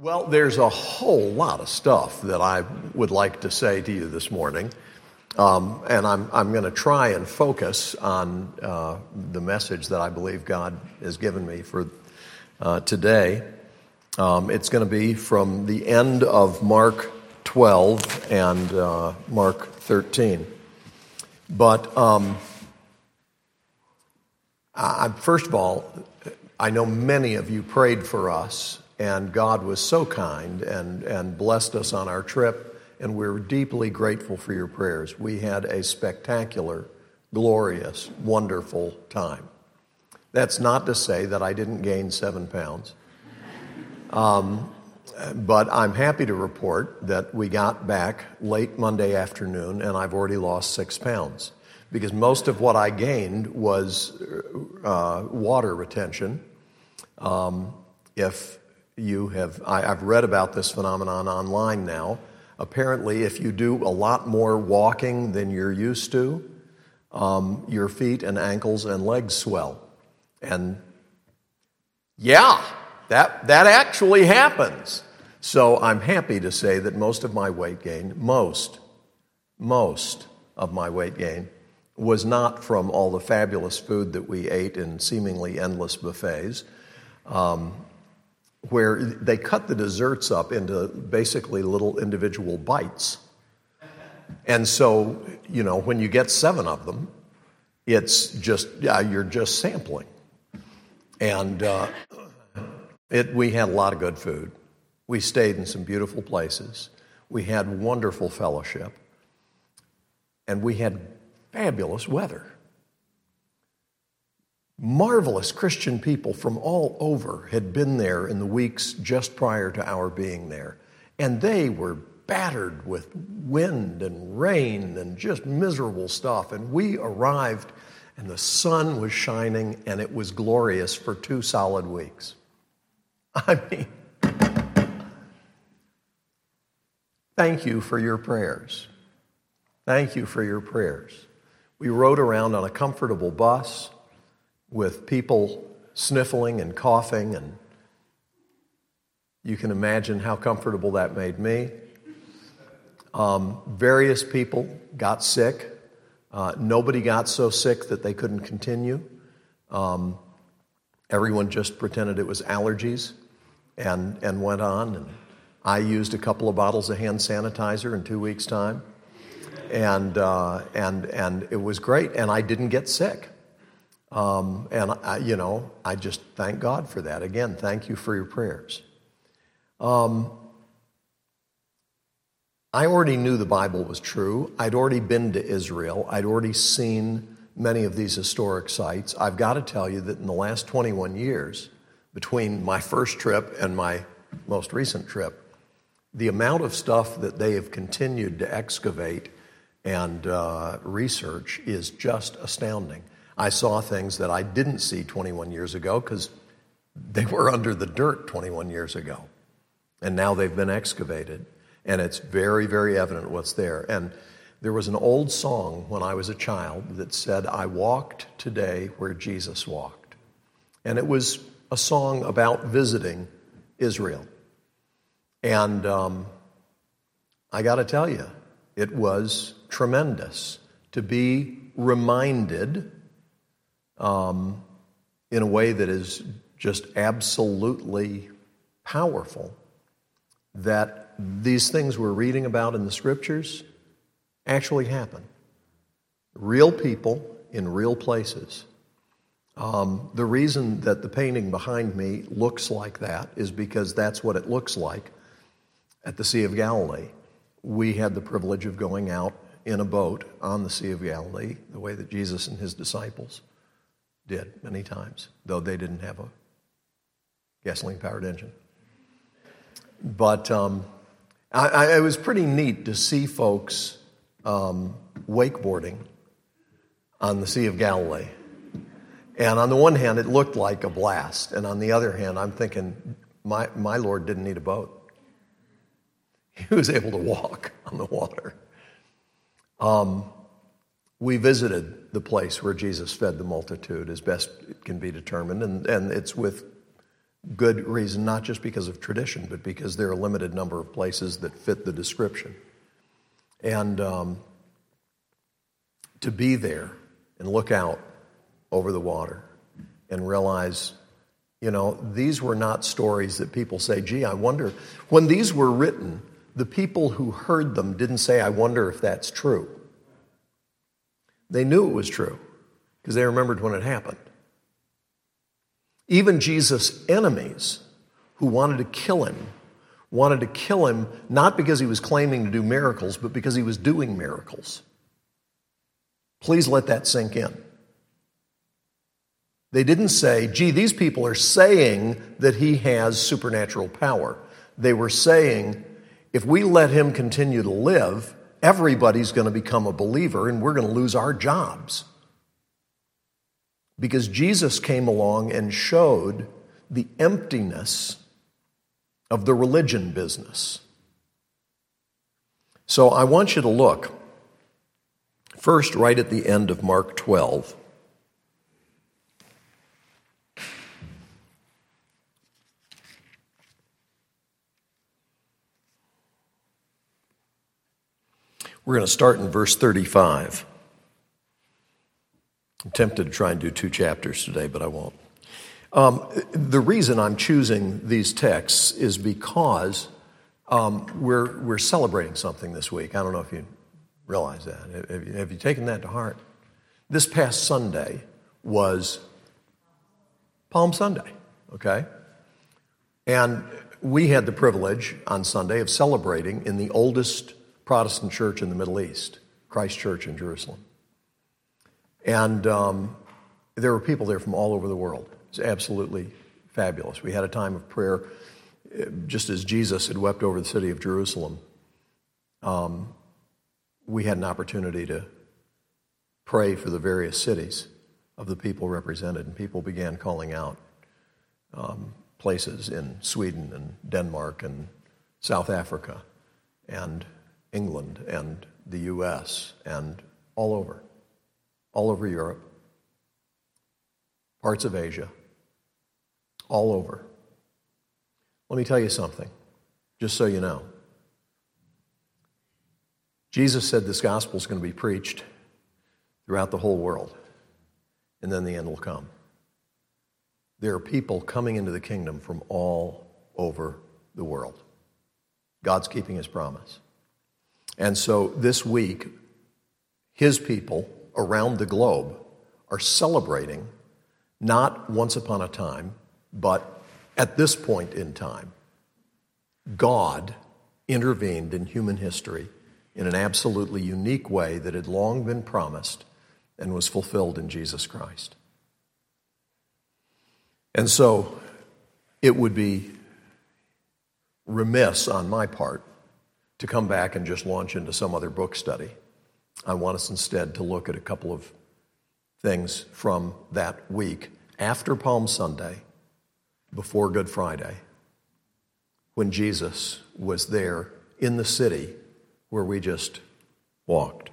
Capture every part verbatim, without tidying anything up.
Well, there's a whole lot of stuff that I would like to say to you this morning, um, and I'm I'm going to try and focus on uh, the message that I believe God has given me for uh, today. Um, it's going to be from the end of Mark twelve and uh, Mark thirteen. But um, I, first of all, I know many of you prayed for us. And God was so kind and, and blessed us on our trip, and we're deeply grateful for your prayers. We had a spectacular, glorious, wonderful time. That's not to say that I didn't gain seven pounds. Um, but I'm happy to report that we got back late Monday afternoon, and I've already lost six pounds. Because most of what I gained was uh, water retention. Um, if You have, I, I've read about this phenomenon online now. Apparently, if you do a lot more walking than you're used to, um, your feet and ankles and legs swell. And yeah, that, that actually happens. So I'm happy to say that most of my weight gain, most, most of my weight gain was not from all the fabulous food that we ate in seemingly endless buffets. Um, where they cut the desserts up into basically little individual bites. And so, you know, when you get seven of them, it's just, yeah, you're just sampling. And uh, it, we had a lot of good food. We stayed in some beautiful places. We had wonderful fellowship. And we had fabulous weather. Marvelous Christian people from all over had been there in the weeks just prior to our being there. And they were battered with wind and rain and just miserable stuff. And we arrived and the sun was shining and it was glorious for two solid weeks. I mean, thank you for your prayers. Thank you for your prayers. We rode around on a comfortable bus with people sniffling and coughing, and you can imagine how comfortable that made me. Um, various people got sick. Uh, nobody got so sick that they couldn't continue. Um, everyone just pretended it was allergies and, and went on. And I used a couple of bottles of hand sanitizer in two weeks' time, and uh, and and it was great. And I didn't get sick. Um, and, I, you know, I just thank God for that. Again, thank you for your prayers. Um, I already knew the Bible was true. I'd already been to Israel. I'd already seen many of these historic sites. I've got to tell you that in the last twenty-one years, between my first trip and my most recent trip, the amount of stuff that they have continued to excavate and uh, research is just astounding. I saw things that I didn't see twenty-one years ago because they were under the dirt twenty-one years ago. And now they've been excavated. And it's very, very evident what's there. And there was an old song when I was a child that said, "I walked today where Jesus walked." And it was a song about visiting Israel. And um, I got to tell you, it was tremendous to be reminded Um, in a way that is just absolutely powerful, that these things we're reading about in the Scriptures actually happen. Real people in real places. Um, the reason that the painting behind me looks like that is because that's what it looks like at the Sea of Galilee. We had the privilege of going out in a boat on the Sea of Galilee, the way that Jesus and his disciples did many times, though they didn't have a gasoline-powered engine. But um, I, I, it was pretty neat to see folks um, wakeboarding on the Sea of Galilee. And on the one hand, it looked like a blast. And on the other hand, I'm thinking, my, my Lord didn't need a boat. He was able to walk on the water. Um, we visited the place where Jesus fed the multitude as best it can be determined, and, and it's with good reason, not just because of tradition, but because there are a limited number of places that fit the description. And um, to be there and look out over the water and realize, you know, these were not stories that people say, gee, I wonder. When these were written, the people who heard them didn't say, I wonder if that's true. They knew it was true because they remembered when it happened. Even Jesus' enemies who wanted to kill him, wanted to kill him not because he was claiming to do miracles, but because he was doing miracles. Please let that sink in. They didn't say, gee, these people are saying that he has supernatural power. They were saying, if we let him continue to live, everybody's going to become a believer and we're going to lose our jobs. Because Jesus came along and showed the emptiness of the religion business. So I want you to look first right at the end of Mark twelve. We're going to start in verse thirty-five. I'm tempted to try and do two chapters today, but I won't. Um, the reason I'm choosing these texts is because um, we're we're celebrating something this week. I don't know if you realize that. Have you, have you taken that to heart? This past Sunday was Palm Sunday, okay? And we had the privilege on Sunday of celebrating in the oldest Protestant church in the Middle East, Christ Church in Jerusalem. And um, there were people there from all over the world. It was absolutely fabulous. We had a time of prayer, just as Jesus had wept over the city of Jerusalem. Um, we had an opportunity to pray for the various cities of the people represented, and people began calling out um, places in Sweden and Denmark and South Africa and England and the U S and all over. All over Europe, parts of Asia, all over. Let me tell you something, just so you know. Jesus said this gospel is going to be preached throughout the whole world, and then the end will come. There are people coming into the kingdom from all over the world. God's keeping his promise. And so this week, his people around the globe are celebrating not once upon a time, but at this point in time, God intervened in human history in an absolutely unique way that had long been promised and was fulfilled in Jesus Christ. And so it would be remiss on my part to come back and just launch into some other book study. I want us instead to look at a couple of things from that week after Palm Sunday, before Good Friday, when Jesus was there in the city where we just walked.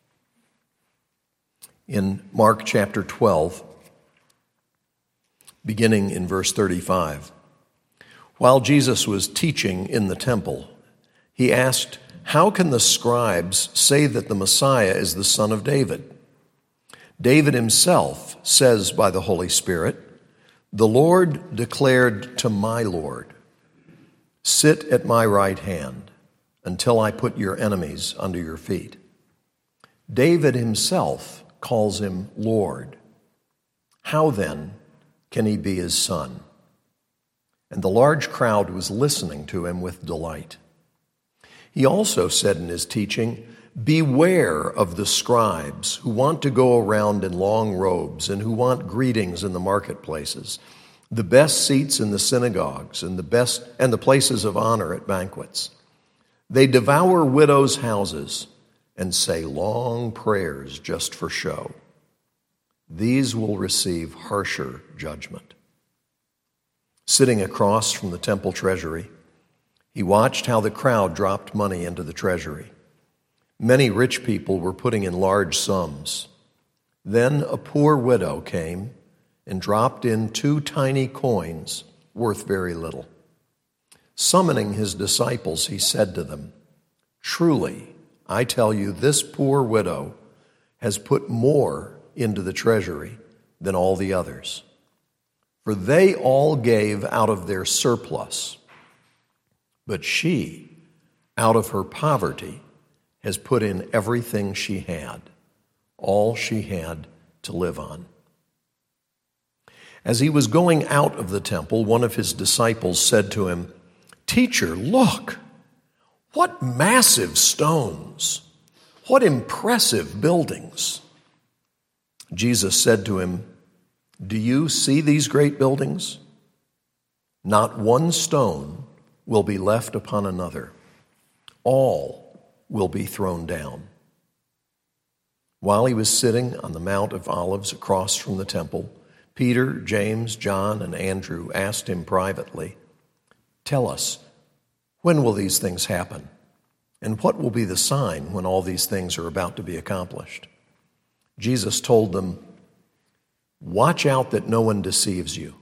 In Mark chapter twelve, beginning in verse thirty-five, while Jesus was teaching in the temple, he asked, how can the scribes say that the Messiah is the son of David? David himself says by the Holy Spirit, the Lord declared to my Lord, sit at my right hand until I put your enemies under your feet. David himself calls him Lord. How then can he be his son? And the large crowd was listening to him with delight. He also said in his teaching, beware of the scribes who want to go around in long robes and who want greetings in the marketplaces, the best seats in the synagogues and the best and the places of honor at banquets. They devour widows' houses and say long prayers just for show. These will receive harsher judgment. Sitting across from the temple treasury, he watched how the crowd dropped money into the treasury. Many rich people were putting in large sums. Then a poor widow came and dropped in two tiny coins worth very little. Summoning his disciples, he said to them, "Truly, I tell you, this poor widow has put more into the treasury than all the others. For they all gave out of their surplus, but she, out of her poverty, has put in everything she had, all she had to live on." As he was going out of the temple, one of his disciples said to him, "Teacher, look, what massive stones, what impressive buildings." Jesus said to him, "Do you see these great buildings? Not one stone will be left upon another. All will be thrown down." While he was sitting on the Mount of Olives across from the temple, Peter, James, John, and Andrew asked him privately, "Tell us, when will these things happen? And what will be the sign when all these things are about to be accomplished?" Jesus told them, "Watch out that no one deceives you.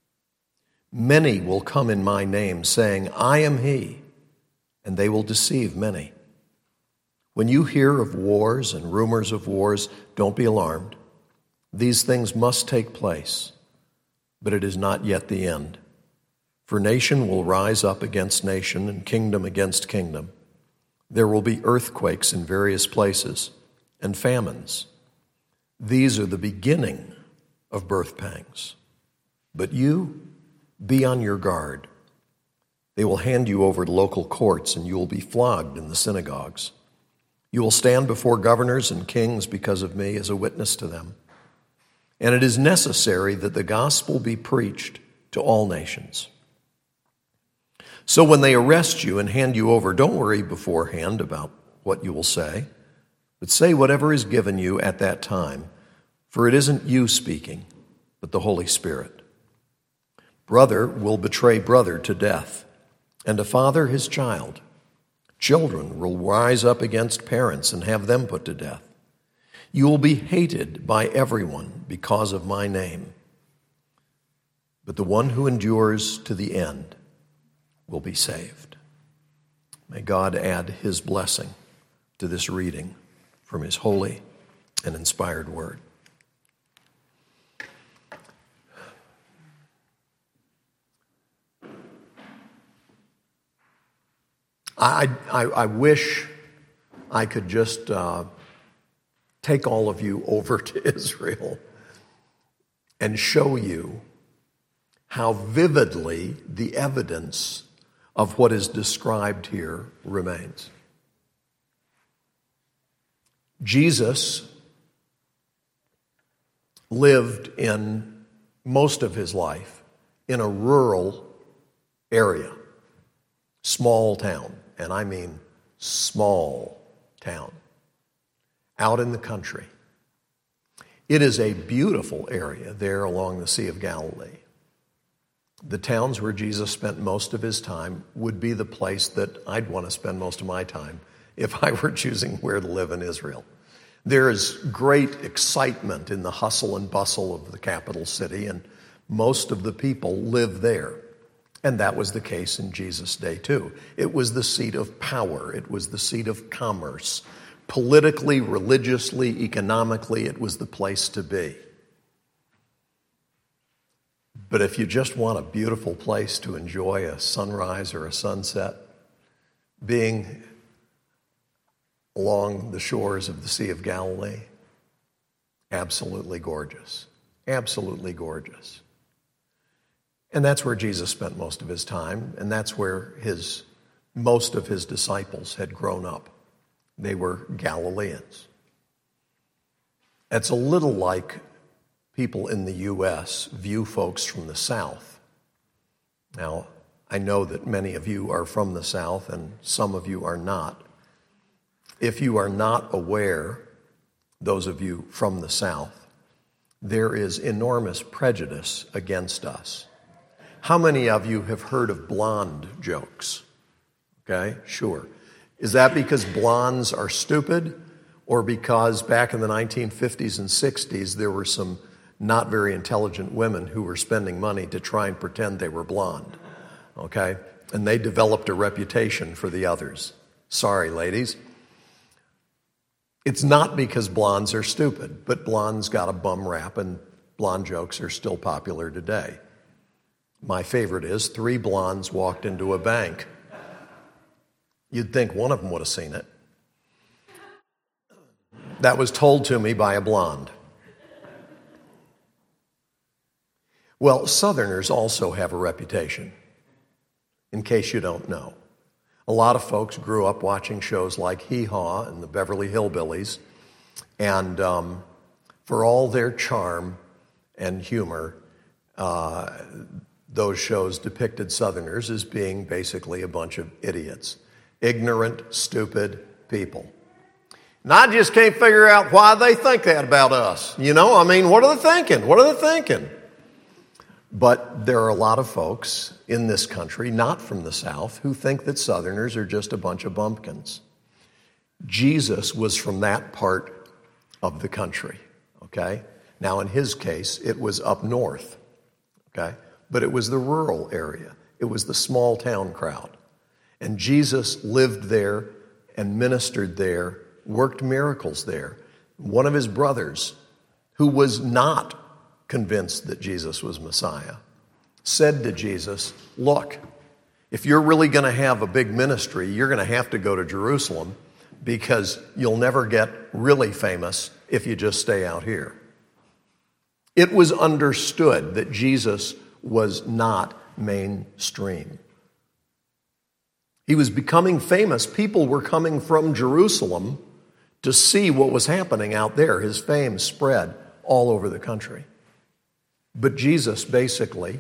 Many will come in my name, saying, 'I am he,' and they will deceive many. When you hear of wars and rumors of wars, don't be alarmed. These things must take place, but it is not yet the end. For nation will rise up against nation and kingdom against kingdom. There will be earthquakes in various places and famines. These are the beginning of birth pangs. But you, be on your guard. They will hand you over to local courts, and you will be flogged in the synagogues. You will stand before governors and kings because of me as a witness to them. And it is necessary that the gospel be preached to all nations. So when they arrest you and hand you over, don't worry beforehand about what you will say, but say whatever is given you at that time, for it isn't you speaking, but the Holy Spirit. Brother will betray brother to death, and a father his child. Children will rise up against parents and have them put to death. You will be hated by everyone because of my name, but the one who endures to the end will be saved." May God add his blessing to this reading from his holy and inspired word. I, I, I wish I could just uh, take all of you over to Israel and show you how vividly the evidence of what is described here remains. Jesus lived in most of his life in a rural area, small town, and I mean small town, out in the country. It is a beautiful area there along the Sea of Galilee. The towns where Jesus spent most of his time would be the place that I'd want to spend most of my time if I were choosing where to live in Israel. There is great excitement in the hustle and bustle of the capital city, and most of the people live there. And that was the case in Jesus' day too. It was the seat of power. It was the seat of commerce. Politically, religiously, economically, it was the place to be. But if you just want a beautiful place to enjoy a sunrise or a sunset, being along the shores of the Sea of Galilee, absolutely gorgeous. Absolutely gorgeous. And that's where Jesus spent most of his time, and that's where his most of his disciples had grown up. They were Galileans. It's a little like people in the U S view folks from the South. Now, I know that many of you are from the South and some of you are not. If you are not aware, those of you from the South, there is enormous prejudice against us. How many of you have heard of blonde jokes? Okay, sure. Is that because blondes are stupid, or because back in the nineteen fifties and sixties there were some not very intelligent women who were spending money to try and pretend they were blonde, okay? And they developed a reputation for the others. Sorry, ladies. It's not because blondes are stupid, but blondes got a bum rap, and blonde jokes are still popular today. My favorite is three blondes walked into a bank. You'd think one of them would have seen it. That was told to me by a blonde. Well, Southerners also have a reputation, in case you don't know. A lot of folks grew up watching shows like Hee Haw and the Beverly Hillbillies, and um, for all their charm and humor, uh, those shows depicted Southerners as being basically a bunch of idiots, ignorant, stupid people. And I just can't figure out why they think that about us. You know, I mean, what are they thinking? What are they thinking? But there are a lot of folks in this country, not from the South, who think that Southerners are just a bunch of bumpkins. Jesus was from that part of the country, okay? Now, in his case, it was up north, okay? But it was the rural area. It was the small town crowd. And Jesus lived there and ministered there, worked miracles there. One of his brothers, who was not convinced that Jesus was Messiah, said to Jesus, look, if you're really going to have a big ministry, you're going to have to go to Jerusalem because you'll never get really famous if you just stay out here. It was understood that Jesus was not mainstream. He was becoming famous. People were coming from Jerusalem to see what was happening out there. His fame spread all over the country. But Jesus basically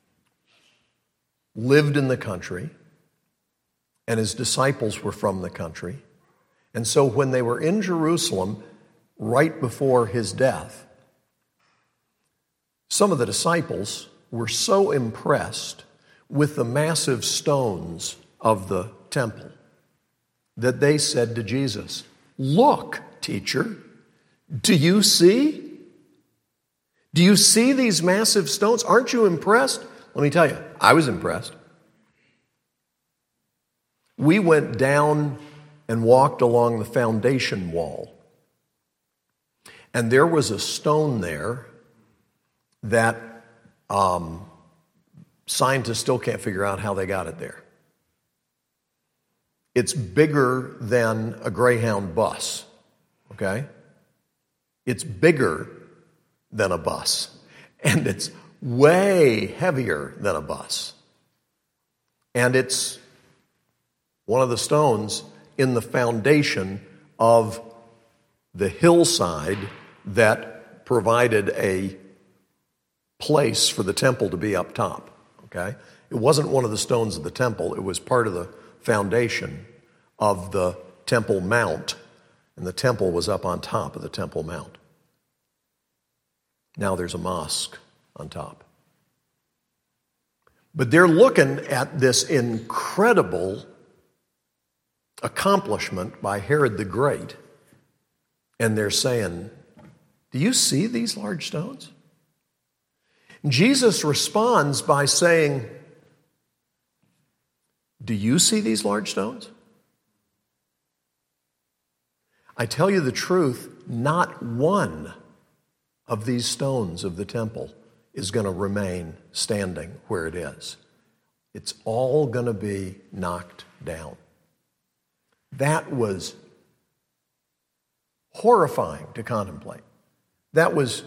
lived in the country, and his disciples were from the country. And so when they were in Jerusalem right before his death, some of the disciples were so impressed with the massive stones of the temple that they said to Jesus, look, teacher, do you see? Do you see these massive stones? Aren't you impressed? Let me tell you, I was impressed. We went down and walked along the foundation wall, and there was a stone there that um, scientists still can't figure out how they got it there. It's bigger than a Greyhound bus, okay? It's bigger than a bus, and it's way heavier than a bus. And it's one of the stones in the foundation of the hillside that provided a place for the temple to be up top, okay? It wasn't one of the stones of the temple. It was part of the foundation of the Temple Mount, and the temple was up on top of the Temple Mount. Now there's a mosque on top. But they're looking at this incredible accomplishment by Herod the Great, and they're saying, do you see these large stones? Jesus responds by saying, do you see these large stones? I tell you the truth, not one of these stones of the temple is going to remain standing where it is. It's all going to be knocked down. That was horrifying to contemplate. That was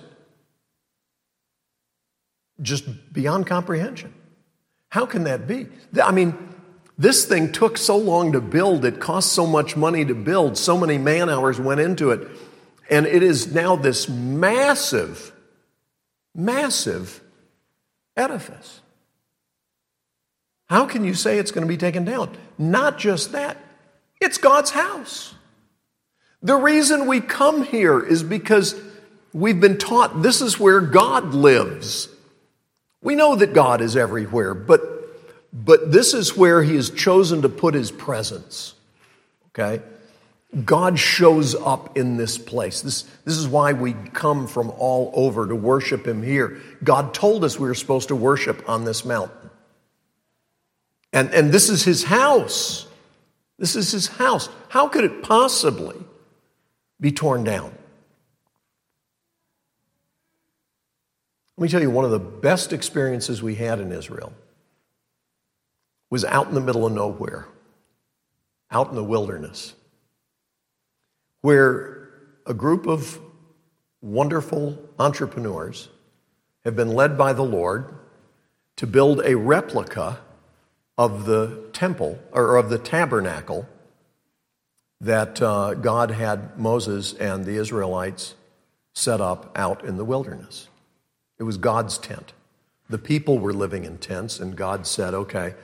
just beyond comprehension. How can that be? I mean, this thing took so long to build, it cost so much money to build, so many man hours went into it, and it is now this massive, massive edifice. How can you say it's going to be taken down? Not just that, it's God's house. The reason we come here is because we've been taught this is where God lives. We know that God is everywhere, but, but this is where he has chosen to put his presence, okay? God shows up in this place. This, this is why we come from all over to worship him here. God told us we were supposed to worship on this mountain. And, and this is his house. This is his house. How could it possibly be torn down? Let me tell you, one of the best experiences we had in Israel was out in the middle of nowhere, out in the wilderness, where a group of wonderful entrepreneurs have been led by the Lord to build a replica of the temple, or of the tabernacle that uh, God had Moses and the Israelites set up out in the wilderness. It was God's tent. The people were living in tents, and God said, okay,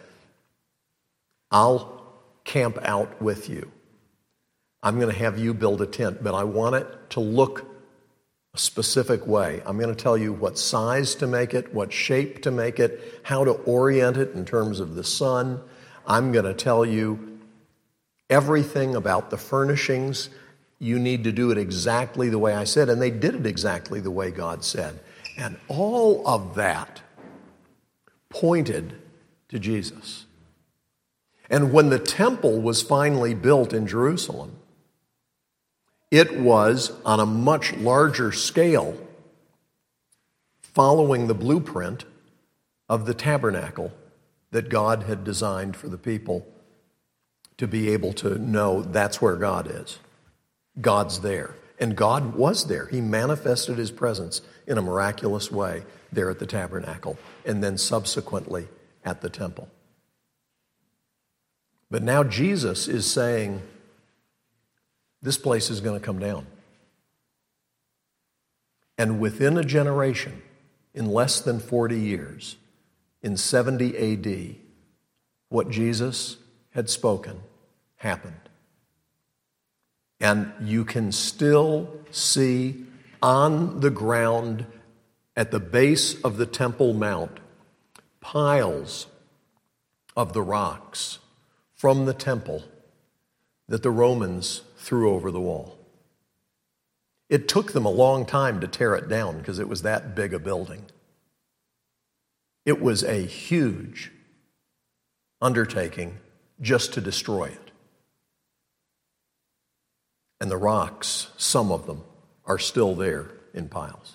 I'll camp out with you. I'm going to have you build a tent, but I want it to look a specific way. I'm going to tell you what size to make it, what shape to make it, how to orient it in terms of the sun. I'm going to tell you everything about the furnishings. You need to do it exactly the way I said, and they did it exactly the way God said. And all of that pointed to Jesus. And when the temple was finally built in Jerusalem, it was on a much larger scale, following the blueprint of the tabernacle that God had designed for the people to be able to know that's where God is. God's there. And God was there. He manifested his presence in a miraculous way there at the tabernacle and then subsequently at the temple. But now Jesus is saying, this place is going to come down. And within a generation, in less than forty years, in seventy A D, what Jesus had spoken happened. And you can still see on the ground at the base of the Temple Mount piles of the rocks from the temple that the Romans threw over the wall. It took them a long time to tear it down because it was that big a building. It was a huge undertaking just to destroy it. And the rocks, some of them, are still there in piles.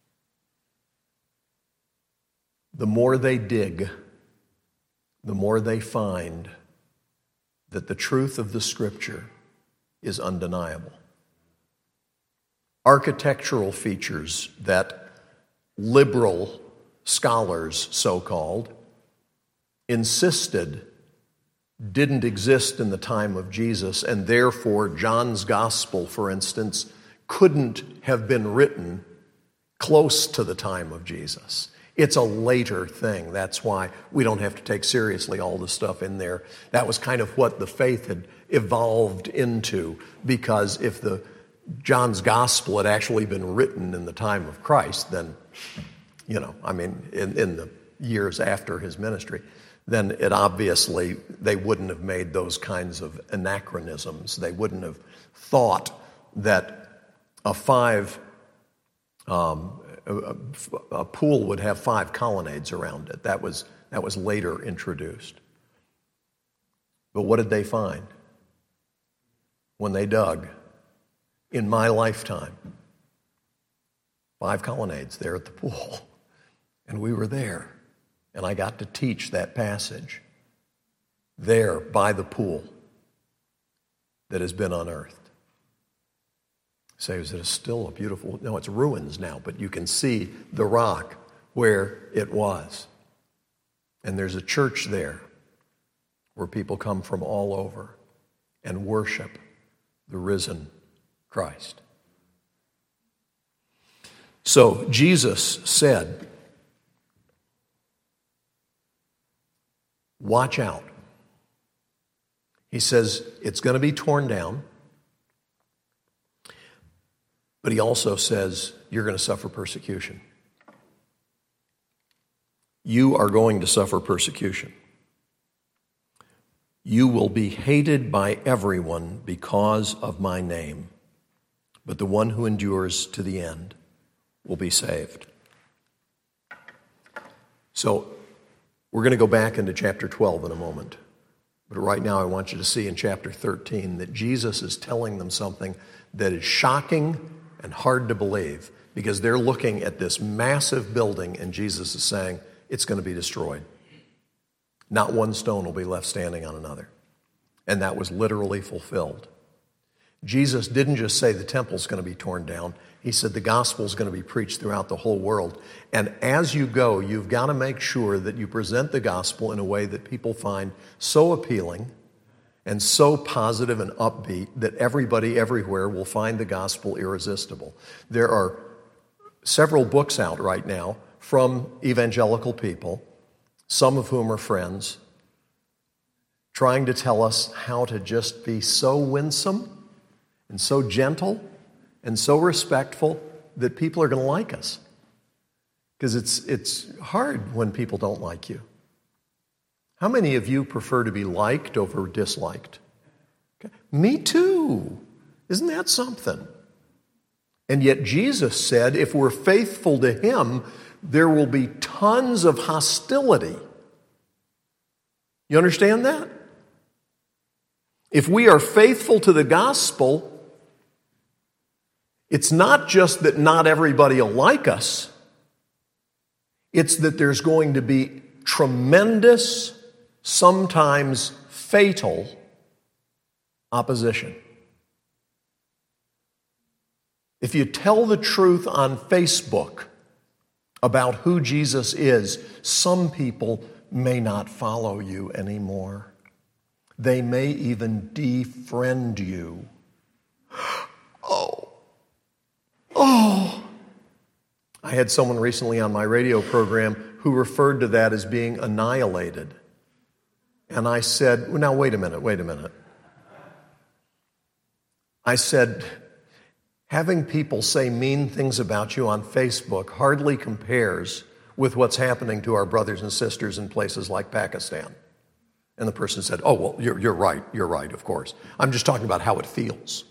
The more they dig, the more they find that the truth of the Scripture is undeniable. Architectural features that liberal scholars, so-called, insisted didn't exist in the time of Jesus, and therefore John's Gospel, for instance, couldn't have been written close to the time of Jesus. It's a later thing. That's why we don't have to take seriously all the stuff in there. That was kind of what the faith had evolved into, because if the John's Gospel had actually been written in the time of Christ, then, you know, I mean, in, in the years after his ministry, then it obviously, they wouldn't have made those kinds of anachronisms. They wouldn't have thought that a five, um, a, a pool would have five colonnades around it. That was, that was later introduced. But what did they find when they dug? In my lifetime, five colonnades there at the pool. And we were there. And I got to teach that passage there by the pool that has been unearthed. Say, is it still a beautiful? No, it's ruins now, but you can see the rock where it was. And there's a church there where people come from all over and worship the risen Christ. So Jesus said, watch out. He says it's going to be torn down, but he also says you're going to suffer persecution. You are going to suffer persecution. You will be hated by everyone because of my name, but the one who endures to the end will be saved. So we're going to go back into chapter twelve in a moment. But right now I want you to see in chapter thirteen that Jesus is telling them something that is shocking and hard to believe, because they're looking at this massive building and Jesus is saying it's going to be destroyed. Not one stone will be left standing on another. And that was literally fulfilled. Jesus didn't just say the temple's going to be torn down. He said the gospel's going to be preached throughout the whole world. And as you go, you've got to make sure that you present the gospel in a way that people find so appealing and so positive and upbeat that everybody everywhere will find the gospel irresistible. There are several books out right now from evangelical people, some of whom are friends, trying to tell us how to just be so winsome and so gentle and so respectful that people are going to like us. Because it's it's hard when people don't like you. How many of you prefer to be liked over disliked? Okay. Me too. Isn't that something? And yet Jesus said if we're faithful to him, there will be tons of hostility. You understand that? If we are faithful to the gospel, it's not just that not everybody will like us. It's that there's going to be tremendous, sometimes fatal opposition. If you tell the truth on Facebook about who Jesus is, some people may not follow you anymore. They may even defriend you. Oh. Oh. I had someone recently on my radio program who referred to that as being annihilated. And I said, well, now wait a minute, wait a minute. I said, having people say mean things about you on Facebook hardly compares with what's happening to our brothers and sisters in places like Pakistan. And the person said, oh, well, you're, you're right, you're right, of course. I'm just talking about how it feels.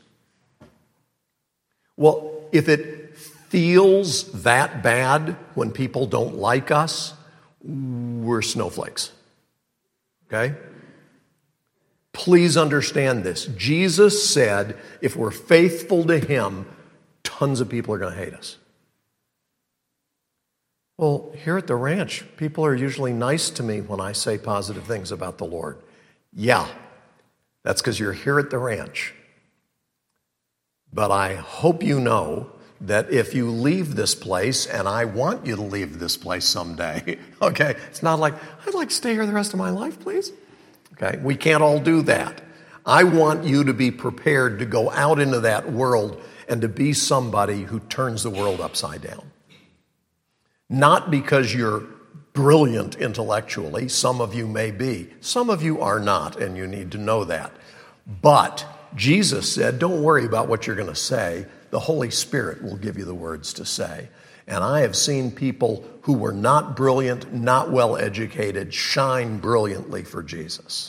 Well, if it feels that bad when people don't like us, we're snowflakes. Okay? Please understand this. Jesus said if we're faithful to him, tons of people are going to hate us. Well, here at the ranch, people are usually nice to me when I say positive things about the Lord. Yeah, that's because you're here at the ranch. But I hope you know that if you leave this place, and I want you to leave this place someday, okay, it's not like, I'd like to stay here the rest of my life, please. Okay, we can't all do that. I want you to be prepared to go out into that world and to be somebody who turns the world upside down. Not because you're brilliant intellectually, some of you may be, some of you are not, and you need to know that. But Jesus said, don't worry about what you're going to say. The Holy Spirit will give you the words to say. And I have seen people who were not brilliant, not well educated, shine brilliantly for Jesus.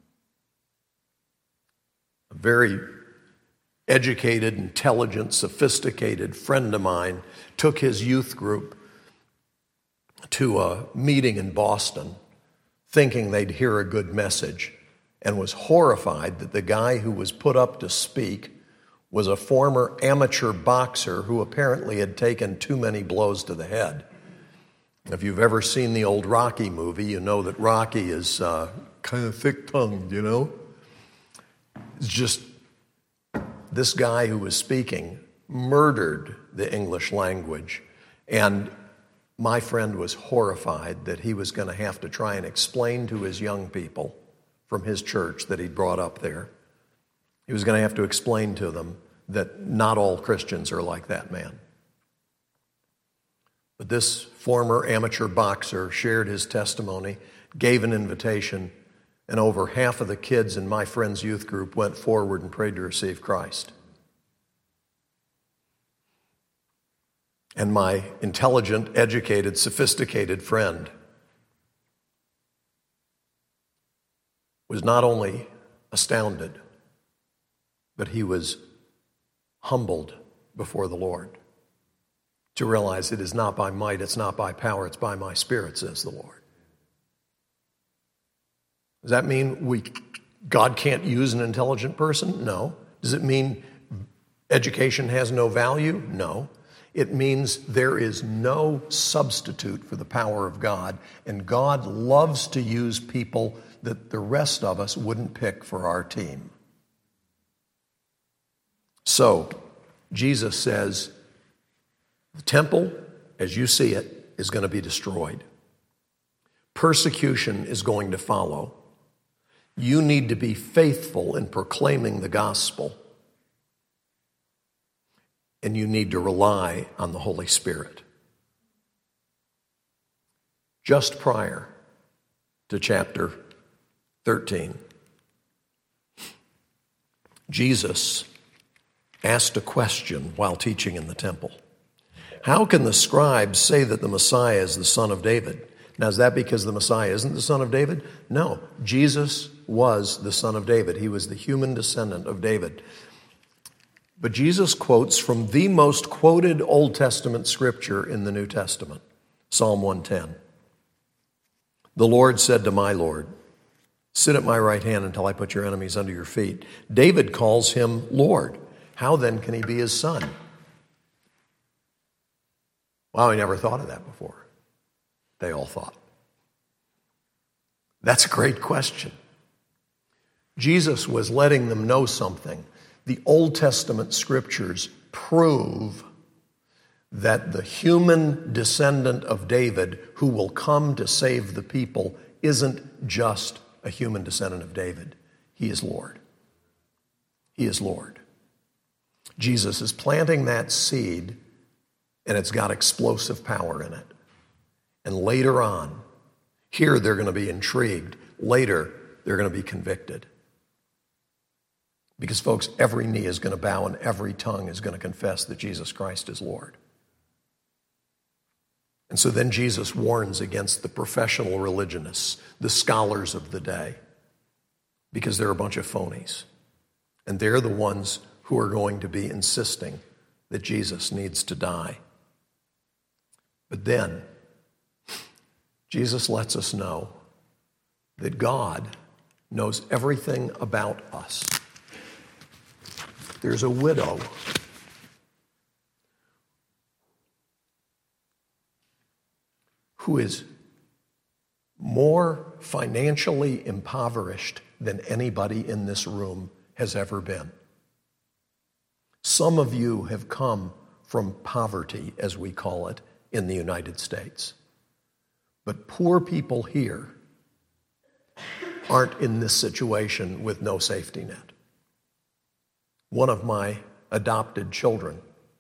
A very educated, intelligent, sophisticated friend of mine took his youth group to a meeting in Boston, thinking they'd hear a good message, and was horrified that the guy who was put up to speak was a former amateur boxer who apparently had taken too many blows to the head. If you've ever seen the old Rocky movie, you know that Rocky is uh, kind of thick-tongued, you know? It's just this guy who was speaking murdered the English language, and my friend was horrified that he was going to have to try and explain to his young people from his church that he'd brought up there. He was going to have to explain to them that not all Christians are like that man. But this former amateur boxer shared his testimony, gave an invitation, and over half of the kids in my friend's youth group went forward and prayed to receive Christ. And my intelligent, educated, sophisticated friend was not only astounded, but he was humbled before the Lord to realize it is not by might, it's not by power, it's by my Spirit, says the Lord. Does that mean we God can't use an intelligent person? No. Does it mean education has no value? No. It means there is no substitute for the power of God, and God loves to use people that the rest of us wouldn't pick for our team. So, Jesus says, the temple, as you see it, is going to be destroyed. Persecution is going to follow. You need to be faithful in proclaiming the gospel. And you need to rely on the Holy Spirit. Just prior to chapter thirteen, Jesus asked a question while teaching in the temple. How can the scribes say that the Messiah is the son of David? Now, is that because the Messiah isn't the son of David? No, Jesus was the son of David. He was the human descendant of David. But Jesus quotes from the most quoted Old Testament scripture in the New Testament, Psalm one ten. The Lord said to my Lord, sit at my right hand until I put your enemies under your feet. David calls him Lord. How then can he be his son? Well, I never thought of that before. They all thought. That's a great question. Jesus was letting them know something. The Old Testament scriptures prove that the human descendant of David who will come to save the people isn't just a human descendant of David. He is Lord. He is Lord. Jesus is planting that seed, and it's got explosive power in it. And later on, here they're going to be intrigued. Later, they're going to be convicted. Because, folks, every knee is going to bow and every tongue is going to confess that Jesus Christ is Lord. And so then Jesus warns against the professional religionists, the scholars of the day, because they're a bunch of phonies. And they're the ones who are going to be insisting that Jesus needs to die. But then, Jesus lets us know that God knows everything about us. There's a widow who is more financially impoverished than anybody in this room has ever been. Some of you have come from poverty, as we call it, in the United States. But poor people here aren't in this situation with no safety net. One of my adopted children,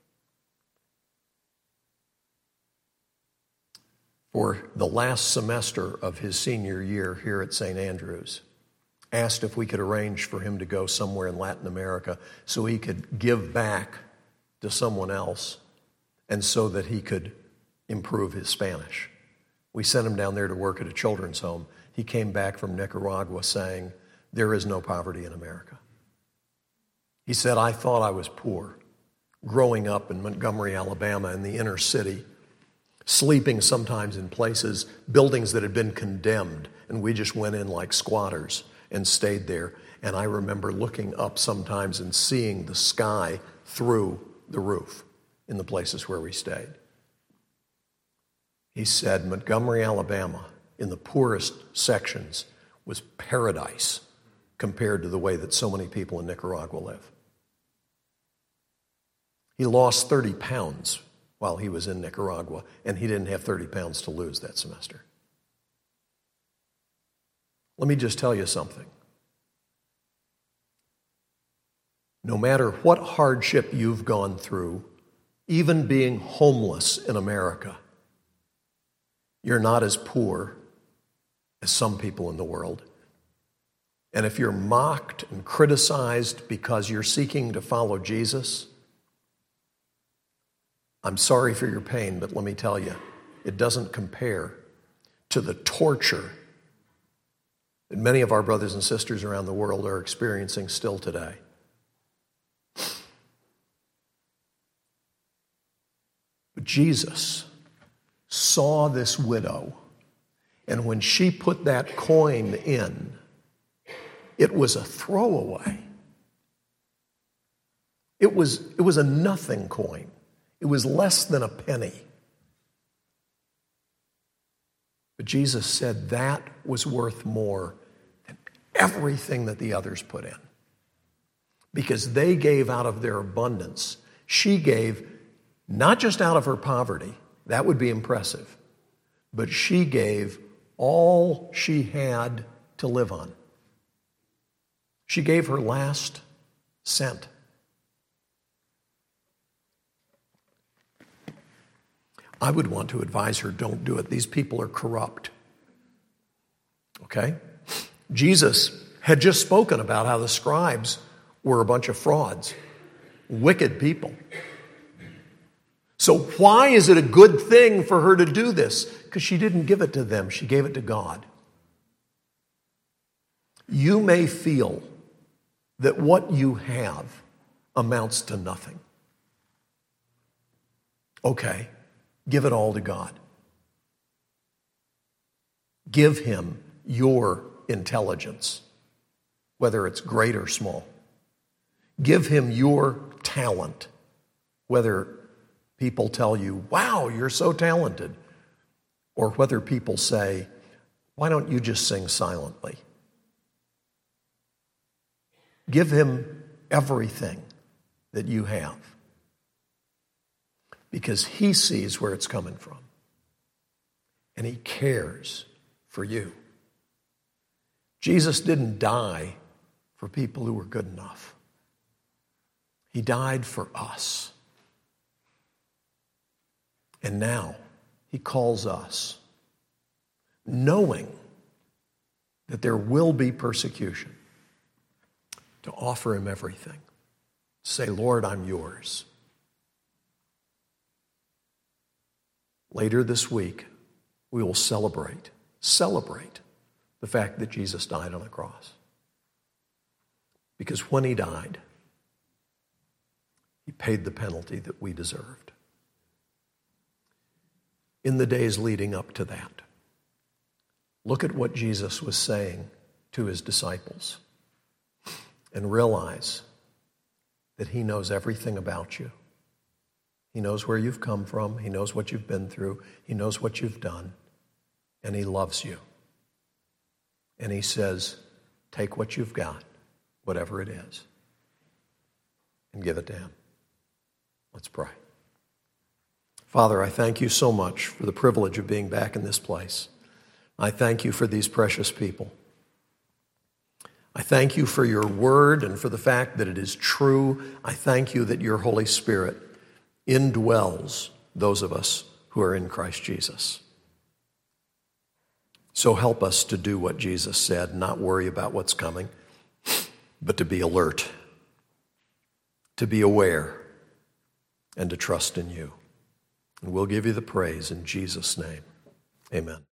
for the last semester of his senior year here at Saint Andrews, asked if we could arrange for him to go somewhere in Latin America so he could give back to someone else and so that he could improve his Spanish. We sent him down there to work at a children's home. He came back from Nicaragua saying, there is no poverty in America. He said, I thought I was poor, growing up in Montgomery, Alabama, in the inner city, sleeping sometimes in places, buildings that had been condemned, and we just went in like squatters and stayed there. And I remember looking up sometimes and seeing the sky through the roof in the places where we stayed. He said, Montgomery, Alabama, in the poorest sections, was paradise compared to the way that so many people in Nicaragua live. He lost thirty pounds while he was in Nicaragua, and he didn't have thirty pounds to lose that semester. Let me just tell you something. No matter what hardship you've gone through, even being homeless in America, you're not as poor as some people in the world. And if you're mocked and criticized because you're seeking to follow Jesus, I'm sorry for your pain, but let me tell you, it doesn't compare to the torture that many of our brothers and sisters around the world are experiencing still today. But Jesus saw this widow, and when she put that coin in, it was a throwaway. It was, it was a nothing coin. It was less than a penny. But Jesus said that was worth more than everything that the others put in. Because they gave out of their abundance. She gave not just out of her poverty. That would be impressive. But she gave all she had to live on. She gave her last cent. I would want to advise her, don't do it. These people are corrupt. Okay? Jesus had just spoken about how the scribes were a bunch of frauds, wicked people. So why is it a good thing for her to do this? Because she didn't give it to them. She gave it to God. You may feel that what you have amounts to nothing. Okay. Give it all to God. Give him your intelligence, whether it's great or small. Give him your talent, whether people tell you, wow, you're so talented, or whether people say, why don't you just sing silently? Give him everything that you have, because he sees where it's coming from, and he cares for you. Jesus didn't die for people who were good enough. He died for us. And now he calls us, knowing that there will be persecution, to offer him everything. Say, Lord, I'm yours. Later this week, we will celebrate, celebrate the fact that Jesus died on the cross. Because when he died, he paid the penalty that we deserved. In the days leading up to that, look at what Jesus was saying to his disciples and realize that he knows everything about you. He knows where you've come from. He knows what you've been through. He knows what you've done. And he loves you. And he says, take what you've got, whatever it is, and give it to him. Let's pray. Father, I thank you so much for the privilege of being back in this place. I thank you for these precious people. I thank you for your word and for the fact that it is true. I thank you that your Holy Spirit indwells those of us who are in Christ Jesus. So help us to do what Jesus said, not worry about what's coming, but to be alert, to be aware, and to trust in you. And we'll give you the praise in Jesus' name. Amen.